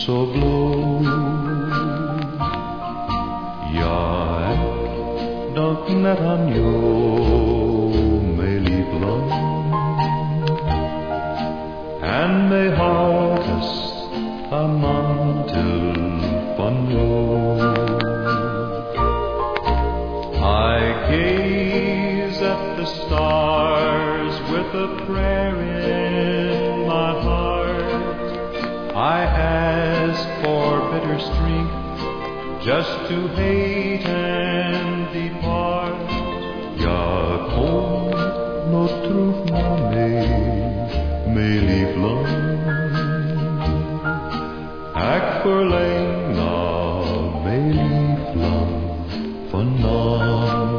så blå. Jag är dock när han gör mig livlång, and may hardest a mantel von love. I gaze at the stars with a prayer in my heart. I ask for bitter strength just to hate and depart. Jag kom nåt trufna mig livlång. Ack förlänga mig livlång för nåt.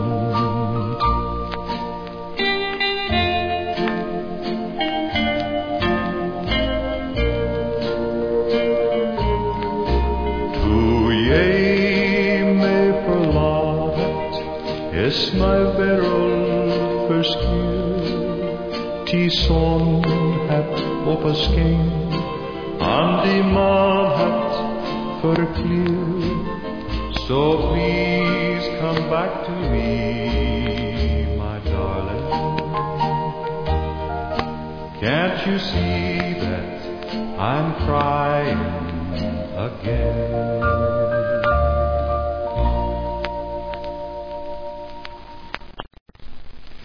Es mig verol förskur, ti son hat opasken, and di man hat förklir. So please come back to me, my darling. Can't you see that I'm crying again?